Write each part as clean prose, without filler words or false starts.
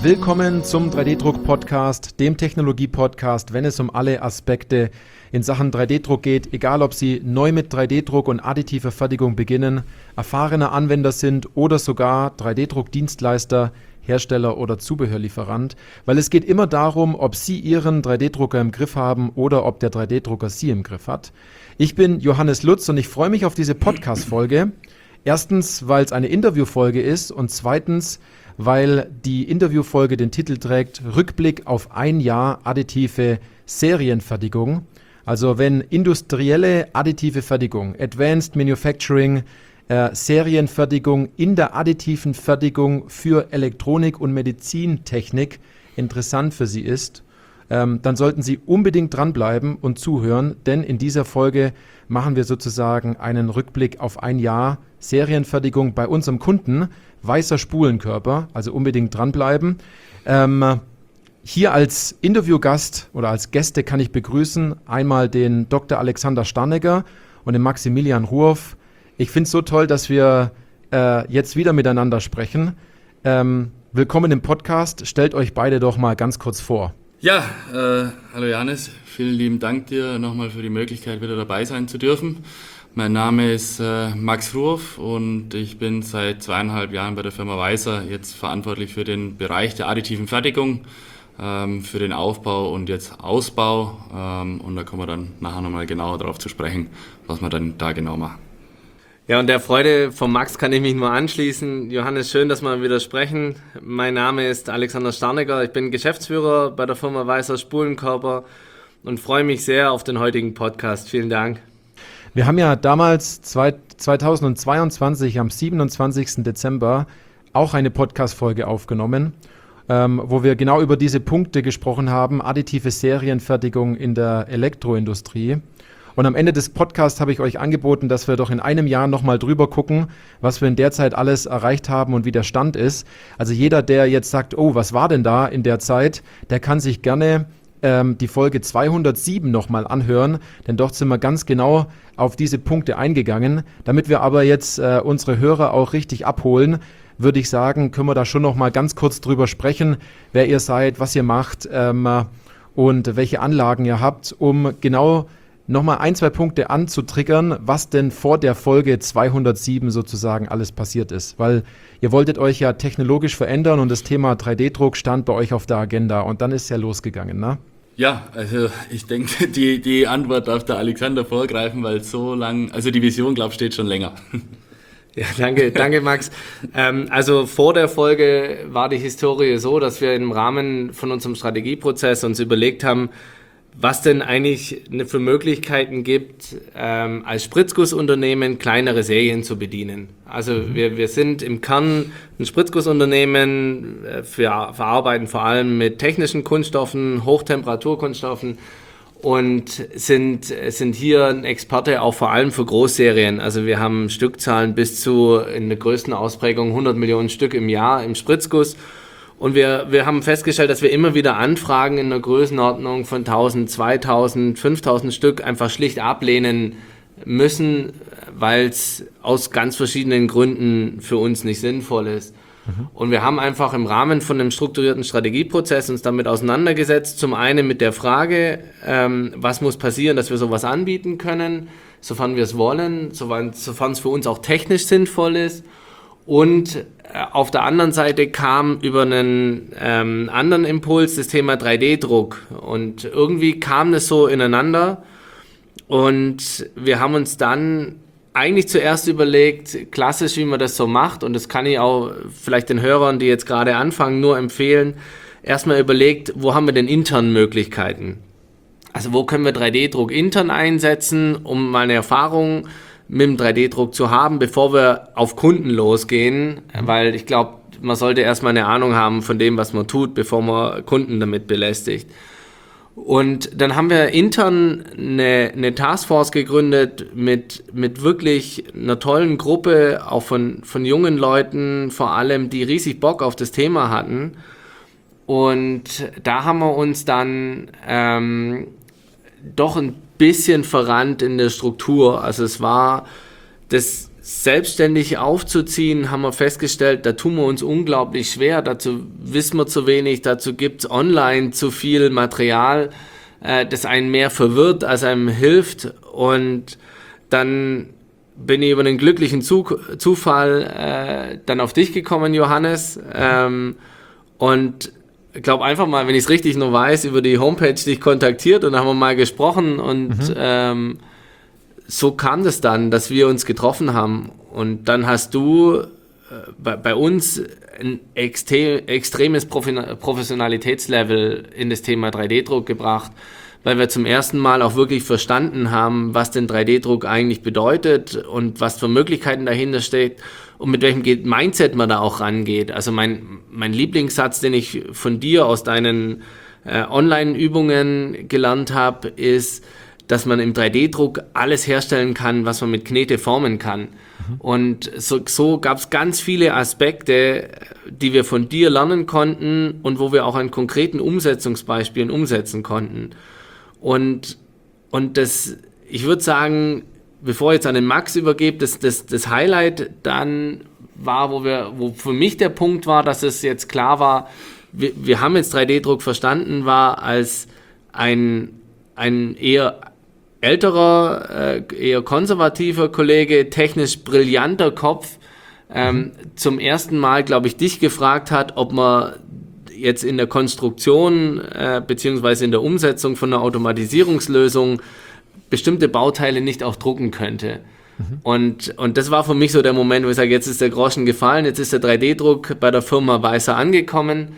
Willkommen zum 3D-Druck-Podcast, dem Technologie-Podcast, wenn es um alle Aspekte in Sachen 3D-Druck geht, egal ob Sie neu mit 3D-Druck und additiver Fertigung beginnen, erfahrener Anwender sind oder sogar 3D-Druck-Dienstleister, Hersteller oder Zubehörlieferant, weil es geht immer darum, ob Sie Ihren 3D-Drucker im Griff haben oder ob der 3D-Drucker Sie im Griff hat. Ich bin Johannes Lutz und ich freue mich auf diese Podcast-Folge. Erstens, weil es eine Interviewfolge ist und zweitens, weil die Interviewfolge den Titel trägt Rückblick auf ein Jahr additive Serienfertigung. Also wenn industrielle additive Fertigung, Advanced Manufacturing, Serienfertigung in der additiven Fertigung für Elektronik und Medizintechnik interessant für Sie ist, dann sollten Sie unbedingt dranbleiben und zuhören, denn in dieser Folge machen wir sozusagen einen Rückblick auf ein Jahr Serienfertigung bei unserem Kunden, Weißer Spulenkörper, also unbedingt dranbleiben. Hier als Interviewgast oder als Gäste kann ich begrüßen einmal den Dr. Alexander Starnegger und den Maximilian Ruoff. Ich finde es so toll, dass wir jetzt wieder miteinander sprechen. Willkommen im Podcast. Stellt euch beide doch mal ganz kurz vor. Ja, hallo Johannes. Vielen lieben Dank dir nochmal für die Möglichkeit, wieder dabei sein zu dürfen. Mein Name ist Max Ruoff und ich bin seit 2,5 Jahren bei der Firma Weißer jetzt verantwortlich für den Bereich der additiven Fertigung, für den Aufbau und jetzt Ausbau. Und da kommen wir dann nachher nochmal genauer darauf zu sprechen, was wir dann da genau machen. Ja, und der Freude von Max kann ich mich nur anschließen. Johannes, schön, dass wir wieder sprechen. Mein Name ist Alexander Starnegger. Ich bin Geschäftsführer bei der Firma Weißer Spulenkörper und freue mich sehr auf den heutigen Podcast. Vielen Dank. Wir haben ja damals 2022 am 27. Dezember auch eine Podcast-Folge aufgenommen, wo wir genau über diese Punkte gesprochen haben, additive Serienfertigung in der Elektroindustrie. Und am Ende des Podcasts habe ich euch angeboten, dass wir doch in einem Jahr nochmal drüber gucken, was wir in der Zeit alles erreicht haben und wie der Stand ist. Also jeder, der jetzt sagt, oh, was war denn da in der Zeit, der kann sich gerne die Folge 207 nochmal anhören, denn dort sind wir ganz genau auf diese Punkte eingegangen. Damit wir aber jetzt unsere Hörer auch richtig abholen, würde ich sagen, können wir da schon nochmal ganz kurz drüber sprechen, wer ihr seid, was ihr macht und welche Anlagen ihr habt, um genau nochmal 1-2 Punkte anzutriggern, was denn vor der Folge 207 sozusagen alles passiert ist. Weil ihr wolltet euch ja technologisch verändern und das Thema 3D-Druck stand bei euch auf der Agenda und dann ist es ja losgegangen, ne? Ja, also ich denke, die Antwort darf der Alexander vorgreifen, weil so lang, also die Vision, glaube ich, steht schon länger. Ja, danke Max. Also vor der Folge war die Historie so, dass wir im Rahmen von unserem Strategieprozess uns überlegt haben, was denn eigentlich für Möglichkeiten gibt, als Spritzgussunternehmen kleinere Serien zu bedienen. Also wir sind im Kern ein Spritzgussunternehmen, wir verarbeiten vor allem mit technischen Kunststoffen, Hochtemperaturkunststoffen und sind hier ein Experte auch vor allem für Großserien. Also wir haben Stückzahlen bis zu in der größten Ausprägung 100 Millionen Stück im Jahr im Spritzguss. Und wir haben festgestellt, dass wir immer wieder Anfragen in der Größenordnung von 1000, 2000, 5000 Stück einfach schlicht ablehnen müssen, weil es aus ganz verschiedenen Gründen für uns nicht sinnvoll ist. Und wir haben einfach im Rahmen von einem strukturierten Strategieprozess uns damit auseinandergesetzt. Zum einen mit der Frage, was muss passieren, dass wir sowas anbieten können, sofern wir es wollen, sofern es für uns auch technisch sinnvoll ist. Und auf der anderen Seite kam über einen anderen Impuls das Thema 3D-Druck und irgendwie kam das so ineinander und wir haben uns dann eigentlich zuerst überlegt, klassisch wie man das so macht, und das kann ich auch vielleicht den Hörern, die jetzt gerade anfangen, nur empfehlen, erstmal überlegt, wo haben wir denn intern Möglichkeiten? Also wo können wir 3D-Druck intern einsetzen, um mal eine Erfahrung mit dem 3D-Druck zu haben, bevor wir auf Kunden losgehen, weil ich glaube, man sollte erstmal eine Ahnung haben von dem, was man tut, bevor man Kunden damit belästigt. Und dann haben wir intern eine Taskforce gegründet mit wirklich einer tollen Gruppe, auch von jungen Leuten vor allem, die riesig Bock auf das Thema hatten. Und da haben wir uns dann doch ein bisschen verrannt in der Struktur. Also es war das selbstständig aufzuziehen, haben wir festgestellt, da tun wir uns unglaublich schwer, dazu wissen wir zu wenig, dazu gibt es online zu viel Material, das einen mehr verwirrt, als einem hilft. Und dann bin ich über einen glücklichen Zufall dann auf dich gekommen, Johannes. Und ich glaube einfach mal, wenn ich es richtig noch weiß, über die Homepage dich kontaktiert und dann haben wir mal gesprochen und so kam das dann, dass wir uns getroffen haben. Und dann hast du bei uns ein extremes Professionalitätslevel in das Thema 3D-Druck gebracht, weil wir zum ersten Mal auch wirklich verstanden haben, was denn 3D-Druck eigentlich bedeutet und was für Möglichkeiten dahinter steckt und mit welchem Mindset man da auch rangeht. Also mein Lieblingssatz, den ich von dir aus deinen Online-Übungen gelernt habe, ist, dass man im 3D-Druck alles herstellen kann, was man mit Knete formen kann. Und so gab es ganz viele Aspekte, die wir von dir lernen konnten und wo wir auch an konkreten Umsetzungsbeispielen umsetzen konnten. Und das, ich würde sagen, bevor ich jetzt an den Max übergebe, das Highlight dann war, wo für mich der Punkt war, dass es jetzt klar war, wir haben jetzt 3D-Druck verstanden, war als ein eher älterer, eher konservativer Kollege, technisch brillanter Kopf, zum ersten Mal, glaube ich, dich gefragt hat, ob man jetzt in der Konstruktion beziehungsweise in der Umsetzung von einer Automatisierungslösung bestimmte Bauteile nicht auch drucken könnte. Und das war für mich so der Moment, wo ich sage, jetzt ist der Groschen gefallen, jetzt ist der 3D-Druck bei der Firma Weißer angekommen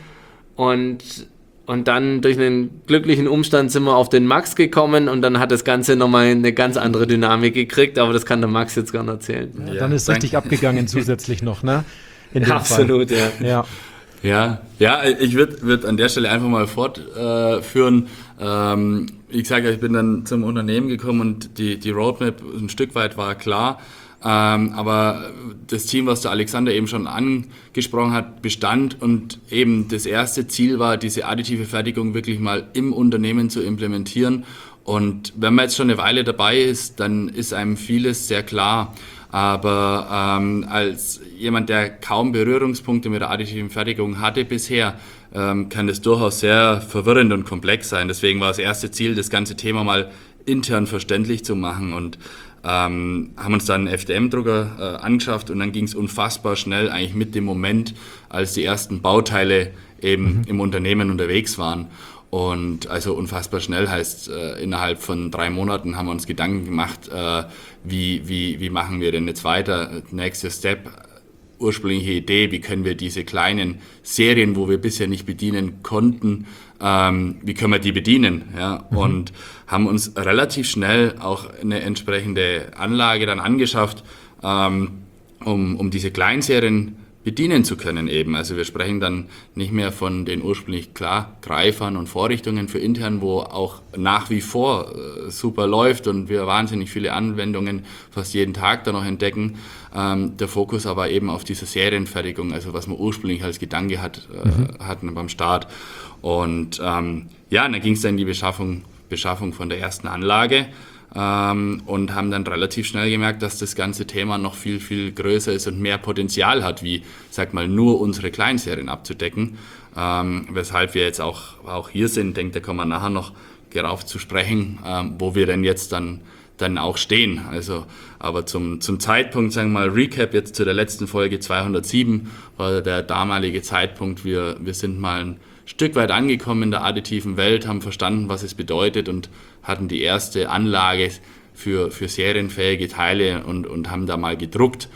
und dann durch einen glücklichen Umstand sind wir auf den Max gekommen und dann hat das Ganze nochmal eine ganz andere Dynamik gekriegt, aber das kann der Max jetzt gar nicht erzählen. Ja, dann ist richtig abgegangen zusätzlich noch, ne? In dem Absolut, Fall. Ja, ich würde an der Stelle einfach mal fortführen. Ich sage ja, ich bin dann zum Unternehmen gekommen und die Roadmap ein Stück weit war klar. Aber das Team, was der Alexander eben schon angesprochen hat, bestand und eben das erste Ziel war, diese additive Fertigung wirklich mal im Unternehmen zu implementieren. Und wenn man jetzt schon eine Weile dabei ist, dann ist einem vieles sehr klar. Aber als jemand, der kaum Berührungspunkte mit der additiven Fertigung hatte bisher, kann das durchaus sehr verwirrend und komplex sein. Deswegen war das erste Ziel, das ganze Thema mal intern verständlich zu machen und haben uns dann einen FDM-Drucker angeschafft und dann ging es unfassbar schnell eigentlich mit dem Moment, als die ersten Bauteile eben im Unternehmen unterwegs waren. Und also unfassbar schnell heißt, innerhalb von 3 Monaten haben wir uns Gedanken gemacht, wie machen wir denn jetzt weiter? Nächster Step, ursprüngliche Idee, wie können wir diese kleinen Serien, wo wir bisher nicht bedienen konnten, wie können wir die bedienen? Ja? Und haben uns relativ schnell auch eine entsprechende Anlage dann angeschafft, um diese Kleinserien bedienen zu können eben. Also wir sprechen dann nicht mehr von den ursprünglich Greifern und Vorrichtungen für intern, wo auch nach wie vor super läuft und wir wahnsinnig viele Anwendungen fast jeden Tag da noch entdecken. Der Fokus aber eben auf diese Serienfertigung, also was wir ursprünglich als Gedanke hatten beim Start. Und dann ging es dann in die Beschaffung von der ersten Anlage. Und haben dann relativ schnell gemerkt, dass das ganze Thema noch viel, viel größer ist und mehr Potenzial hat, wie, sag mal, nur unsere Kleinserien abzudecken. Weshalb wir jetzt auch hier sind, denke, da kommen wir nachher noch darauf zu sprechen, wo wir denn jetzt dann auch stehen. Also, aber zum Zeitpunkt, sagen wir mal, Recap jetzt zu der letzten Folge 207, war der damalige Zeitpunkt, wir sind mal ein Stück weit angekommen in der additiven Welt, haben verstanden, was es bedeutet und hatten die erste Anlage für serienfähige Teile und haben da mal gedruckt.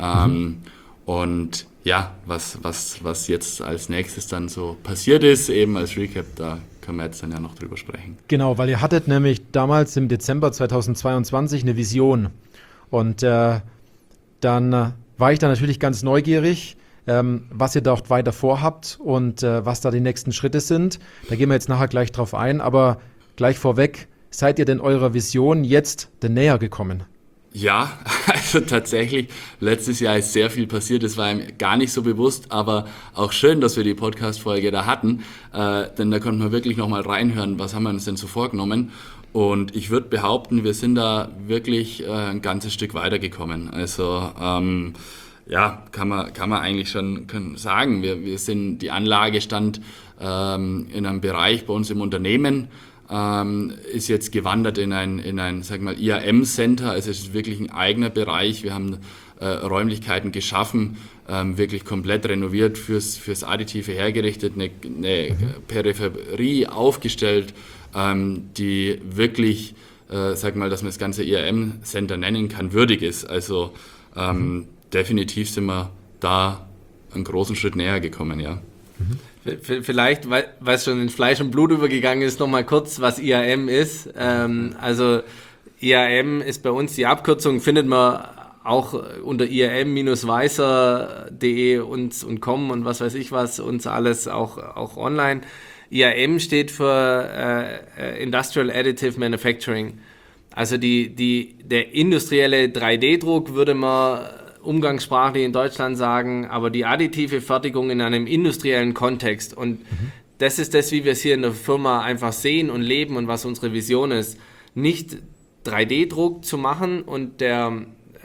Und ja, was jetzt als nächstes dann so passiert ist, eben als Recap, da können wir jetzt dann ja noch drüber sprechen. Genau, weil ihr hattet nämlich damals im Dezember 2022 eine Vision und dann war ich da natürlich ganz neugierig, was ihr da auch weiter vorhabt und was da die nächsten Schritte sind. Da gehen wir jetzt nachher gleich drauf ein, aber gleich vorweg, seid ihr denn eurer Vision jetzt denn näher gekommen? Ja, also tatsächlich, letztes Jahr ist sehr viel passiert, das war ihm gar nicht so bewusst, aber auch schön, dass wir die Podcast-Folge da hatten, denn da konnten wir wirklich nochmal reinhören, was haben wir uns denn so vorgenommen. Und ich würde behaupten, wir sind da wirklich ein ganzes Stück weitergekommen. Also ja, kann man eigentlich schon sagen. Wir sind, die Anlage stand in einem Bereich bei uns im Unternehmen, ist jetzt gewandert in ein sag mal, IAM-Center. Also es ist wirklich ein eigener Bereich. Wir haben Räumlichkeiten geschaffen, wirklich komplett renoviert fürs Additive hergerichtet, eine Peripherie aufgestellt, die wirklich, sag mal, dass man das ganze IAM-Center nennen kann, würdig ist. Also definitiv sind wir da einen großen Schritt näher gekommen, ja. Vielleicht, weil es schon in Fleisch und Blut übergegangen ist, nochmal kurz, was IAM ist. Also IAM ist bei uns die Abkürzung, findet man auch unter iam-weiser.de und com und was weiß ich was, uns alles auch online. IAM steht für Industrial Additive Manufacturing. Also der industrielle 3D-Druck würde man umgangssprachlich in Deutschland sagen, aber die additive Fertigung in einem industriellen Kontext. Und das ist das, wie wir es hier in der Firma einfach sehen und leben und was unsere Vision ist. Nicht 3D-Druck zu machen und der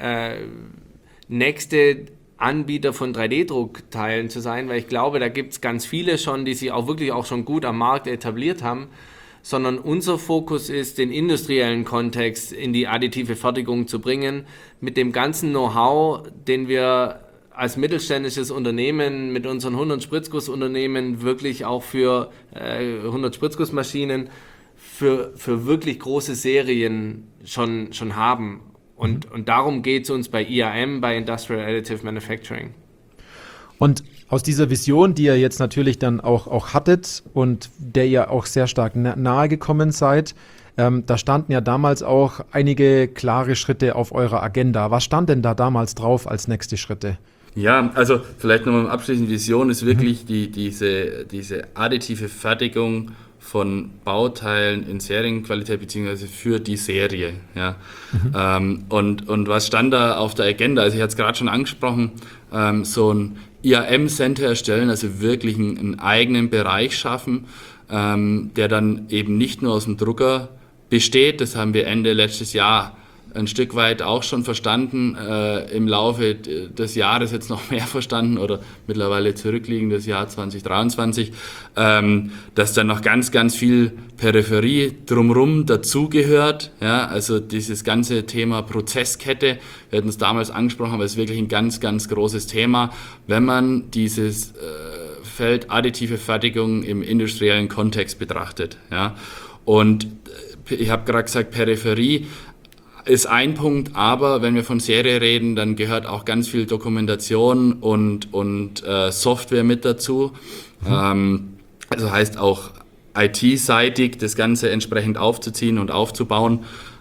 nächste Anbieter von 3D-Druckteilen zu sein, weil ich glaube, da gibt es ganz viele schon, die sich auch wirklich auch schon gut am Markt etabliert haben, sondern unser Fokus ist, den industriellen Kontext in die additive Fertigung zu bringen, mit dem ganzen Know-how, den wir als mittelständisches Unternehmen mit unseren 100 Spritzgussunternehmen wirklich auch für 100 Spritzgussmaschinen für wirklich große Serien schon haben. Und darum geht es uns bei IAM, bei Industrial Additive Manufacturing. Und aus dieser Vision, die ihr jetzt natürlich dann auch hattet und der ihr auch sehr stark nahe gekommen seid, da standen ja damals auch einige klare Schritte auf eurer Agenda. Was stand denn da damals drauf als nächste Schritte? Ja, also vielleicht nochmal abschließend, Vision ist wirklich diese additive Fertigung von Bauteilen in Serienqualität beziehungsweise für die Serie. Ja. Und was stand da auf der Agenda? Also ich hatte es gerade schon angesprochen, so ein IAM-Center erstellen, also wirklich einen eigenen Bereich schaffen, der dann eben nicht nur aus dem Drucker besteht. Das haben wir Ende letztes Jahr ein Stück weit auch schon verstanden, im Laufe des Jahres jetzt noch mehr verstanden oder mittlerweile zurückliegendes Jahr 2023, dass dann noch ganz, ganz viel Peripherie drumherum dazugehört. Ja, also dieses ganze Thema Prozesskette, wir hatten es damals angesprochen, aber es ist wirklich ein ganz, ganz großes Thema, wenn man dieses Feld additive Fertigung im industriellen Kontext betrachtet. Ja. Und ich habe gerade gesagt, Peripherie ist ein Punkt, aber wenn wir von Serie reden, dann gehört auch ganz viel Dokumentation und Software mit dazu. Also heißt auch IT-seitig das Ganze entsprechend aufzuziehen und aufzubauen.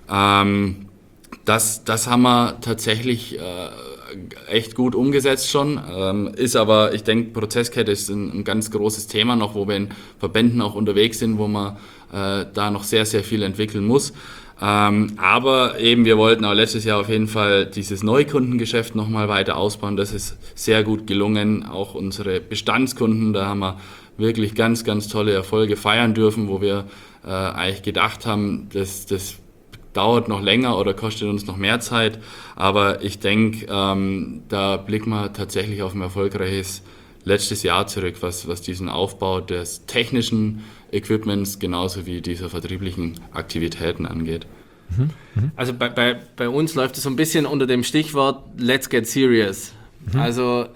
Das haben wir tatsächlich echt gut umgesetzt schon. Ist aber, ich denke, Prozesskette ist ein ganz großes Thema noch, wo wir in Verbänden auch unterwegs sind, wo man da noch sehr, sehr viel entwickeln muss. Aber eben, wir wollten auch letztes Jahr auf jeden Fall dieses Neukundengeschäft nochmal weiter ausbauen. Das ist sehr gut gelungen. Auch unsere Bestandskunden, da haben wir wirklich ganz, ganz tolle Erfolge feiern dürfen, wo wir eigentlich gedacht haben, das dauert noch länger oder kostet uns noch mehr Zeit. Aber ich denke, da blicken wir tatsächlich auf ein erfolgreiches letztes Jahr zurück, was diesen Aufbau des technischen Equipments genauso wie dieser vertrieblichen Aktivitäten angeht. Also bei uns läuft es so ein bisschen unter dem Stichwort Let's get serious. Also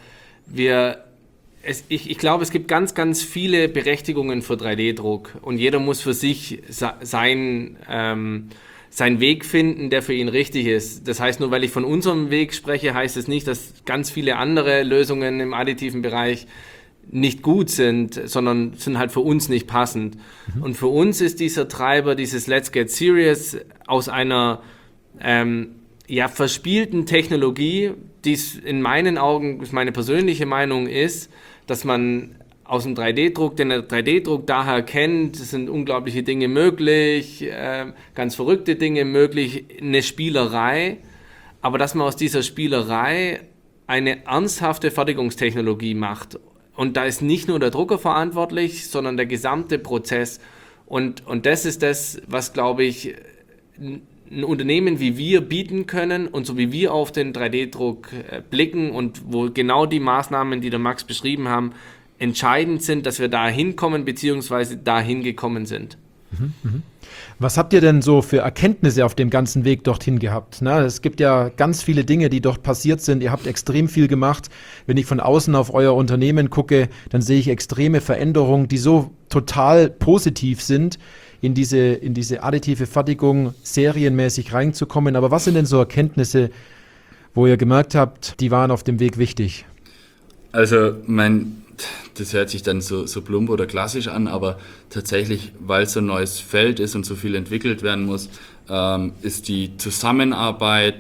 ich glaube, es gibt ganz, ganz viele Berechtigungen für 3D-Druck und jeder muss für sich seinen Weg finden, der für ihn richtig ist. Das heißt, nur weil ich von unserem Weg spreche, heißt es nicht, dass ganz viele andere Lösungen im additiven Bereich nicht gut sind, sondern sind halt für uns nicht passend. Und für uns ist dieser Treiber, dieses Let's Get Serious, aus einer verspielten Technologie, die es in meinen Augen, meine persönliche Meinung ist, dass man aus dem 3D-Druck, den der 3D-Druck daher kennt, es sind unglaubliche Dinge möglich, ganz verrückte Dinge möglich, eine Spielerei, aber dass man aus dieser Spielerei eine ernsthafte Fertigungstechnologie macht. Und da ist nicht nur der Drucker verantwortlich, sondern der gesamte Prozess. Und das ist das, was, glaube ich, ein Unternehmen wie wir bieten können und so wie wir auf den 3D-Druck blicken und wo genau die Maßnahmen, die der Max beschrieben haben, entscheidend sind, dass wir da hinkommen bzw. dahin gekommen sind. Was habt ihr denn so für Erkenntnisse auf dem ganzen Weg dorthin gehabt? Na, es gibt ja ganz viele Dinge, die dort passiert sind. Ihr habt extrem viel gemacht. Wenn ich von außen auf euer Unternehmen gucke, dann sehe ich extreme Veränderungen, die so total positiv sind, in diese additive Fertigung serienmäßig reinzukommen. Aber was sind denn so Erkenntnisse, wo ihr gemerkt habt, die waren auf dem Weg wichtig? Also das hört sich dann so plump oder klassisch an, aber tatsächlich, weil es so ein neues Feld ist und so viel entwickelt werden muss, ist die Zusammenarbeit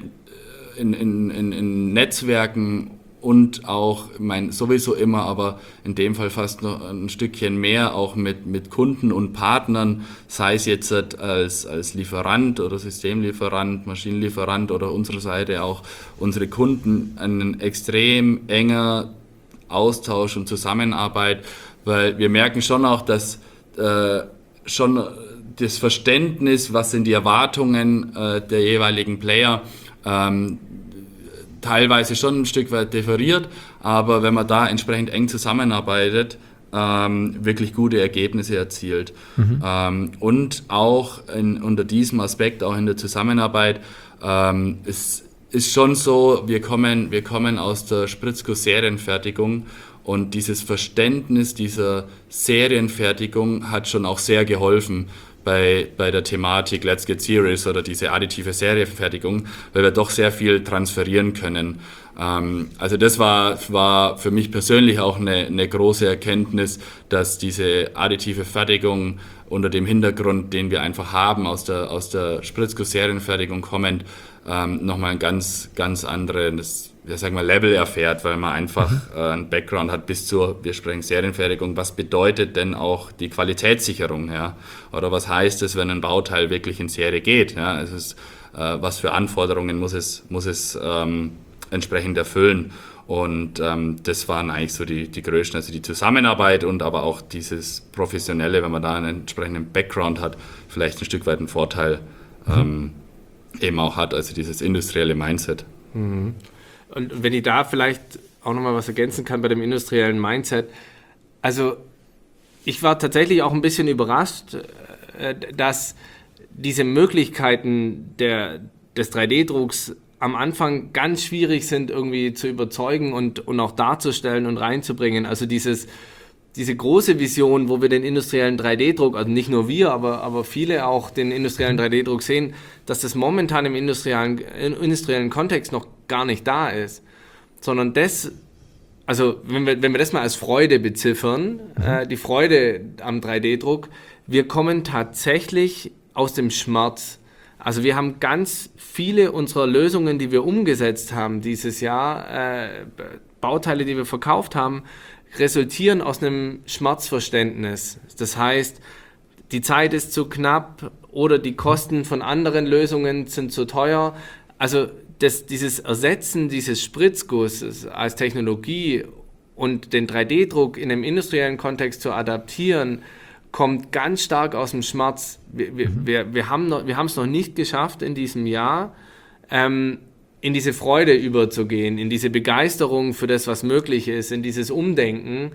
in Netzwerken und auch, sowieso immer, aber in dem Fall fast noch ein Stückchen mehr, auch mit Kunden und Partnern, sei es jetzt als Lieferant oder Systemlieferant, Maschinenlieferant oder unsere Seite auch unsere Kunden, ein extrem enger Austausch und Zusammenarbeit, weil wir merken schon auch, dass schon das Verständnis, was sind die Erwartungen der jeweiligen Player, teilweise schon ein Stück weit differiert, aber wenn man da entsprechend eng zusammenarbeitet, wirklich gute Ergebnisse erzielt. Und auch unter diesem Aspekt, auch in der Zusammenarbeit, ist schon so, wir kommen aus der Spritzguss-Serienfertigung und dieses Verständnis dieser Serienfertigung hat schon auch sehr geholfen bei der Thematik Let's Get Serious oder diese additive Serienfertigung, weil wir doch sehr viel transferieren können. Also das war für mich persönlich auch eine große Erkenntnis, dass diese additive Fertigung unter dem Hintergrund, den wir einfach haben, aus der Spritzguss-Serienfertigung kommend, nochmal ein ganz anderes, Level erfährt, weil man einfach einen Background hat wir sprechen Serienfertigung, was bedeutet denn auch die Qualitätssicherung, ja? Oder was heißt es, wenn ein Bauteil wirklich in Serie geht, ja? Was für Anforderungen muss es entsprechend erfüllen. Und das waren eigentlich so die größten, also die Zusammenarbeit und aber auch dieses Professionelle, wenn man da einen entsprechenden Background hat, vielleicht ein Stück weit einen Vorteil eben auch hat, also dieses industrielle Mindset. Mhm. Und wenn ich da vielleicht auch nochmal was ergänzen kann bei dem industriellen Mindset, also ich war tatsächlich auch ein bisschen überrascht, dass diese Möglichkeiten des 3D-Drucks am Anfang ganz schwierig sind, irgendwie zu überzeugen und auch darzustellen und reinzubringen. Also diese große Vision, wo wir den industriellen 3D-Druck, also nicht nur wir, aber viele auch den industriellen 3D-Druck sehen, dass das momentan im industriellen Kontext noch gar nicht da ist. Sondern wenn wir das mal als Freude beziffern, die Freude am 3D-Druck, wir kommen tatsächlich aus dem Schmerz. Also wir haben ganz viele unserer Lösungen, die wir umgesetzt haben dieses Jahr, Bauteile, die wir verkauft haben, resultieren aus einem Schmerzverständnis. Das heißt, die Zeit ist zu knapp oder die Kosten von anderen Lösungen sind zu teuer. Also dieses Ersetzen dieses Spritzgusses als Technologie und den 3D-Druck in einem industriellen Kontext zu adaptieren, kommt ganz stark aus dem Schmerz. Wir haben es noch nicht geschafft in diesem Jahr, in diese Freude überzugehen, in diese Begeisterung für das, was möglich ist, in dieses Umdenken.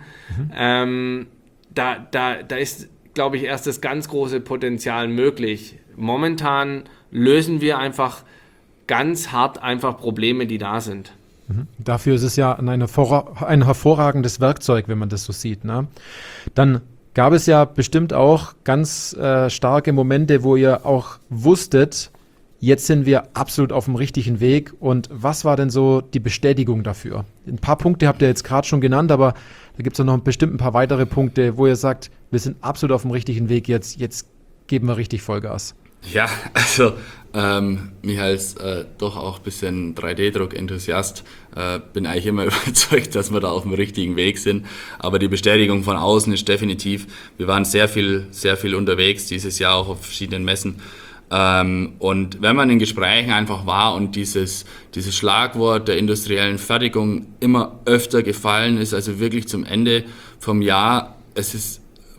Da ist, glaube ich, erst das ganz große Potenzial möglich. Momentan lösen wir einfach ganz hart einfach Probleme, die da sind. Dafür ist es ja ein hervorragendes Werkzeug, wenn man das so sieht, ne? Dann gab es ja bestimmt auch ganz starke Momente, wo ihr auch wusstet, jetzt sind wir absolut auf dem richtigen Weg. Und was war denn so die Bestätigung dafür? Ein paar Punkte habt ihr jetzt gerade schon genannt, aber da gibt es noch bestimmt ein paar weitere Punkte, wo ihr sagt, wir sind absolut auf dem richtigen Weg, jetzt geben wir richtig Vollgas. Ja, also mich als doch auch ein bisschen 3D-Druck-Enthusiast bin eigentlich immer überzeugt, dass wir da auf dem richtigen Weg sind. Aber die Bestätigung von außen ist definitiv, wir waren sehr viel unterwegs dieses Jahr auch auf verschiedenen Messen. Und wenn man in Gesprächen einfach war und dieses Schlagwort der industriellen Fertigung immer öfter gefallen ist, also wirklich zum Ende vom Jahr, es ist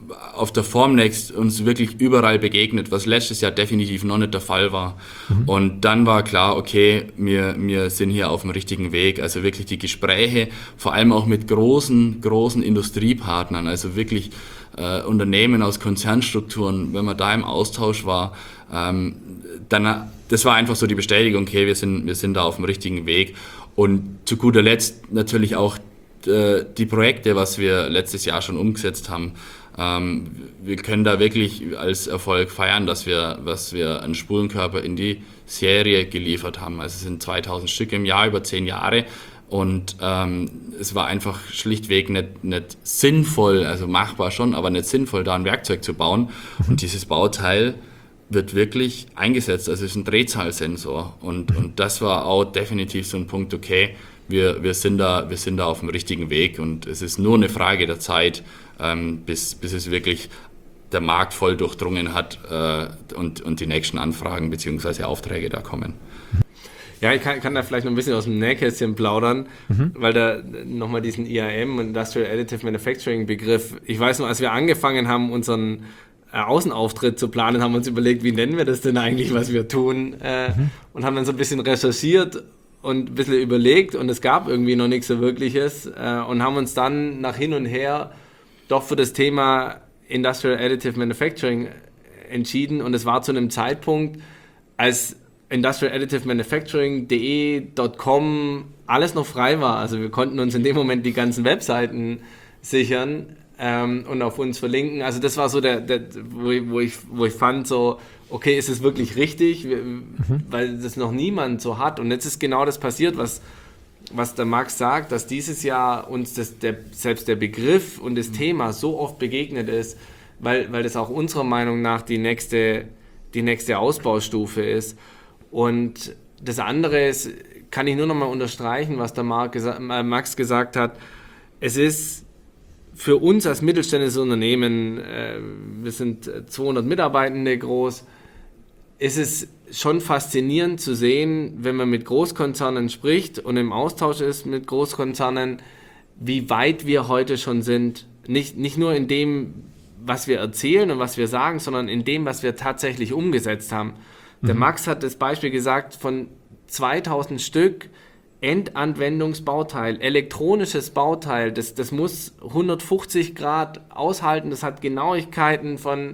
auf der Formnext uns wirklich überall begegnet, was letztes Jahr definitiv noch nicht der Fall war. Und dann war klar, okay, wir sind hier auf dem richtigen Weg. Also wirklich die Gespräche, vor allem auch mit großen Industriepartnern, also wirklich Unternehmen aus Konzernstrukturen, wenn man da im Austausch war, dann, das war einfach so die Bestätigung, okay, wir sind da auf dem richtigen Weg. Und zu guter Letzt natürlich auch die Projekte, was wir letztes Jahr schon umgesetzt haben. Wir können da wirklich als Erfolg feiern, dass wir einen Spulenkörper in die Serie geliefert haben. Also es sind 2000 Stück im Jahr über 10 Jahre. Und es war einfach schlichtweg nicht sinnvoll, also machbar schon, aber nicht sinnvoll, da ein Werkzeug zu bauen. Und dieses Bauteil wird wirklich eingesetzt. Also es ist ein Drehzahlsensor. Und das war auch definitiv so ein Punkt, okay, wir sind da auf dem richtigen Weg. Und es ist nur eine Frage der Zeit, bis es wirklich der Markt voll durchdrungen hat und die nächsten Anfragen bzw. Aufträge da kommen. Ja, ich kann da vielleicht noch ein bisschen aus dem Nähkästchen plaudern, weil da nochmal diesen IAM, Industrial Additive Manufacturing Begriff, ich weiß noch, als wir angefangen haben, unseren Außenauftritt zu planen, haben wir uns überlegt, wie nennen wir das denn eigentlich, was wir tun, und haben dann so ein bisschen recherchiert und ein bisschen überlegt und es gab irgendwie noch nichts so Wirkliches und haben uns dann nach hin und her doch für das Thema Industrial Additive Manufacturing entschieden und es war zu einem Zeitpunkt, als industrialaddivemanufacturing.de.com alles noch frei war. Also wir konnten uns in dem Moment die ganzen Webseiten sichern und auf uns verlinken. Also das war so wo ich fand so, okay, ist es wirklich richtig? Weil das noch niemand so hat. Und jetzt ist genau das passiert, was der Max sagt, dass dieses Jahr uns selbst der Begriff und das Thema so oft begegnet ist, weil das auch unserer Meinung nach die nächste Ausbaustufe ist. Und das andere ist, kann ich nur noch mal unterstreichen, was der Max gesagt hat. Es ist für uns als mittelständisches Unternehmen, wir sind 200 Mitarbeitende groß, ist es schon faszinierend zu sehen, wenn man mit Großkonzernen spricht und im Austausch ist mit Großkonzernen, wie weit wir heute schon sind. Nicht nur in dem, was wir erzählen und was wir sagen, sondern in dem, was wir tatsächlich umgesetzt haben. Der Max hat das Beispiel gesagt, von 2000 Stück Endanwendungsbauteil, elektronisches Bauteil, das muss 150 Grad aushalten, das hat Genauigkeiten von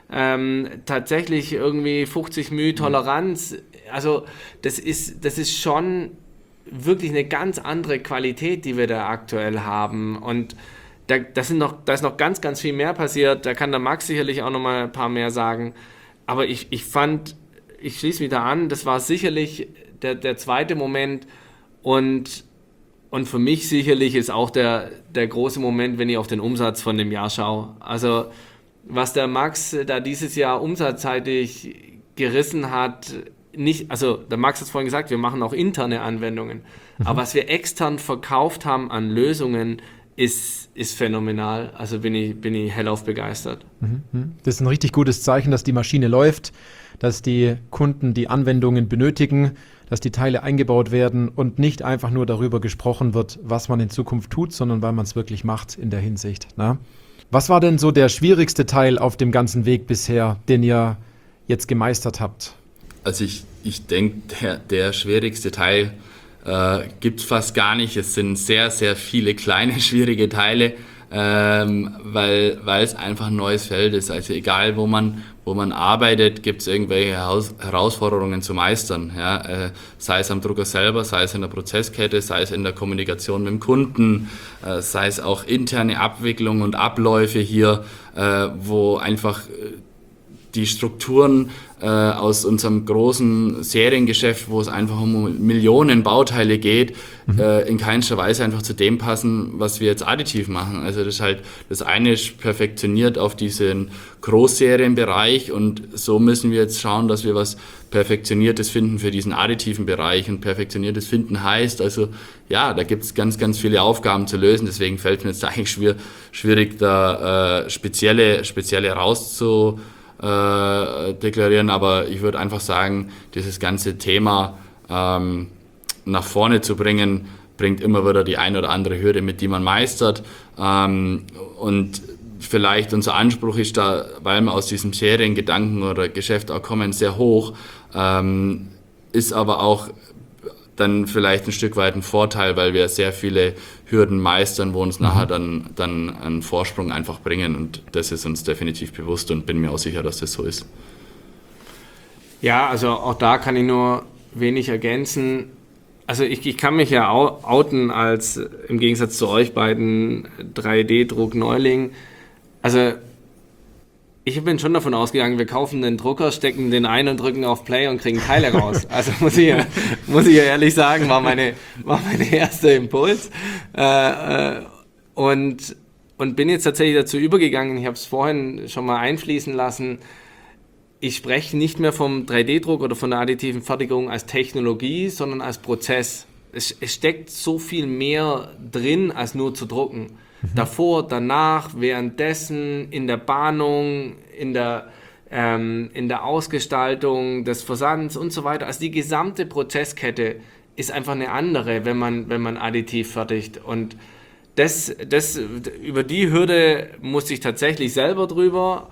tatsächlich irgendwie 50 μ Toleranz. Also das ist schon wirklich eine ganz andere Qualität, die wir da aktuell haben. Und da ist noch ganz, ganz viel mehr passiert. Da kann der Max sicherlich auch noch mal ein paar mehr sagen. Aber ich schließe mich da an, das war sicherlich der zweite Moment und für mich sicherlich ist auch der große Moment, wenn ich auf den Umsatz von dem Jahr schaue. Also was der Max da dieses Jahr umsatzseitig gerissen hat, also der Max hat es vorhin gesagt, wir machen auch interne Anwendungen, aber was wir extern verkauft haben an Lösungen, ist phänomenal. Also bin ich hellauf begeistert. Das ist ein richtig gutes Zeichen, dass die Maschine läuft, dass die Kunden die Anwendungen benötigen, dass die Teile eingebaut werden und nicht einfach nur darüber gesprochen wird, was man in Zukunft tut, sondern weil man es wirklich macht in der Hinsicht. Na? Was war denn so der schwierigste Teil auf dem ganzen Weg bisher, den ihr jetzt gemeistert habt? Also ich denke, der schwierigste Teil gibt es fast gar nicht. Es sind sehr, sehr viele kleine, schwierige Teile, weil es einfach ein neues Feld ist. Also egal, wo man arbeitet, gibt es irgendwelche Herausforderungen zu meistern. Ja? Sei es am Drucker selber, sei es in der Prozesskette, sei es in der Kommunikation mit dem Kunden, sei es auch interne Abwicklung und Abläufe hier, wo einfach die Strukturen aus unserem großen Seriengeschäft, wo es einfach um Millionen Bauteile geht, in keinster Weise einfach zu dem passen, was wir jetzt additiv machen. Also das ist halt, das eine ist perfektioniert auf diesen Großserienbereich und so müssen wir jetzt schauen, dass wir was Perfektioniertes finden für diesen additiven Bereich. Und perfektioniertes finden heißt, also ja, da gibt es ganz, ganz viele Aufgaben zu lösen, deswegen fällt es mir jetzt eigentlich schwierig, da spezielle deklarieren, aber ich würde einfach sagen, dieses ganze Thema nach vorne zu bringen, bringt immer wieder die ein oder andere Hürde mit, die man meistert. Und vielleicht unser Anspruch ist da, weil wir aus diesem Seriengedanken oder Geschäft auch kommen, sehr hoch, ist aber auch dann vielleicht ein Stück weit ein Vorteil, weil wir sehr viele Hürden meistern, wo uns nachher dann einen Vorsprung einfach bringen, und das ist uns definitiv bewusst und bin mir auch sicher, dass das so ist. Ja, also auch da kann ich nur wenig ergänzen. Also ich kann mich ja outen als, im Gegensatz zu euch beiden, 3D-Druck-Neuling. Also ich bin schon davon ausgegangen, wir kaufen den Drucker, stecken den ein und drücken auf Play und kriegen Teile raus. Also muss ich ja ehrlich sagen, war meine erste Impuls. Und bin jetzt tatsächlich dazu übergegangen, ich habe es vorhin schon mal einfließen lassen, ich spreche nicht mehr vom 3D-Druck oder von der additiven Fertigung als Technologie, sondern als Prozess. Es steckt so viel mehr drin, als nur zu drucken. Davor, danach, währenddessen, in der Bahnung, in der Ausgestaltung des Versands und so weiter. Also die gesamte Prozesskette ist einfach eine andere, wenn man additiv fertigt. Und das über die Hürde musste ich tatsächlich selber drüber,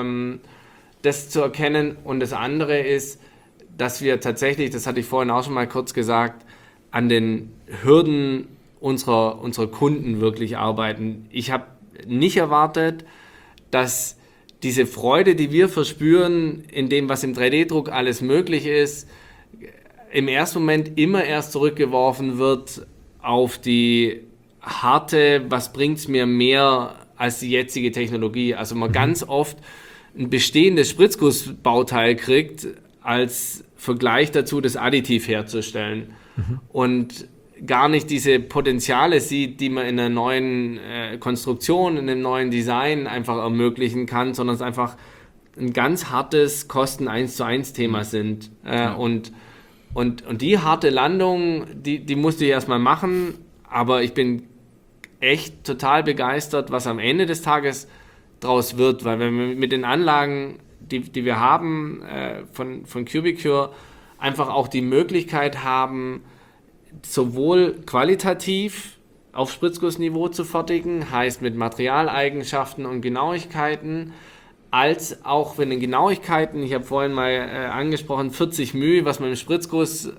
das zu erkennen. Und das andere ist, dass wir tatsächlich, das hatte ich vorhin auch schon mal kurz gesagt, an den Hürden unserer Kunden wirklich arbeiten. Ich habe nicht erwartet, dass diese Freude, die wir verspüren, in dem, was im 3D-Druck alles möglich ist, im ersten Moment immer erst zurückgeworfen wird auf die harte, was bringt es mir mehr als die jetzige Technologie. Also man ganz oft ein bestehendes Spritzgussbauteil kriegt, als Vergleich dazu, das additiv herzustellen. Und gar nicht diese Potenziale sieht, die man in einer neuen Konstruktion, in einem neuen Design einfach ermöglichen kann, sondern es einfach ein ganz hartes Kosten-1:1 sind. Und die harte Landung, die musste ich erstmal machen, aber ich bin echt total begeistert, was am Ende des Tages draus wird, weil wenn wir mit den Anlagen, die wir haben von Cubicure, einfach auch die Möglichkeit haben, sowohl qualitativ auf Spritzgussniveau zu fertigen, heißt mit Materialeigenschaften und Genauigkeiten, als auch wenn in Genauigkeiten, ich habe vorhin mal angesprochen, 40 μ, was man im Spritzguss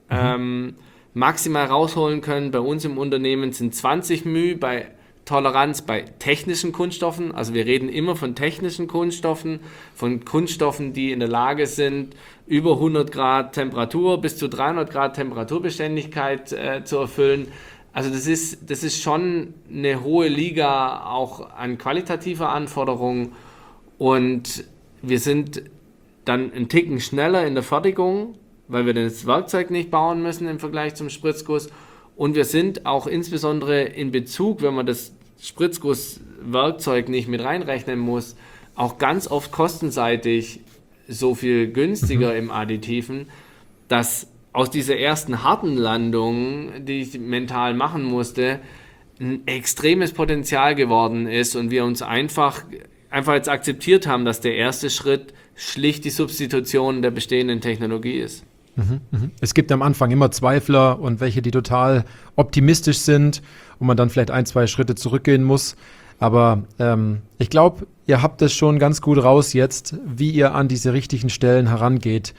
maximal rausholen können. Bei uns im Unternehmen sind 20 μ bei Toleranz bei technischen Kunststoffen. Also wir reden immer von technischen Kunststoffen, von Kunststoffen, die in der Lage sind, über 100 Grad Temperatur bis zu 300 Grad Temperaturbeständigkeit zu erfüllen. Also das ist schon eine hohe Liga auch an qualitativer Anforderung, und wir sind dann einen Ticken schneller in der Fertigung, weil wir das Werkzeug nicht bauen müssen im Vergleich zum Spritzguss, und wir sind auch insbesondere in Bezug, wenn man das Spritzgusswerkzeug nicht mit reinrechnen muss, auch ganz oft kostenseitig so viel günstiger im Additiven, dass aus dieser ersten harten Landung, die ich mental machen musste, ein extremes Potenzial geworden ist und wir uns einfach jetzt akzeptiert haben, dass der erste Schritt schlicht die Substitution der bestehenden Technologie ist. Es gibt am Anfang immer Zweifler und welche, die total optimistisch sind und man dann vielleicht 1-2 Schritte zurückgehen muss. Aber ich glaube, ihr habt es schon ganz gut raus jetzt, wie ihr an diese richtigen Stellen herangeht,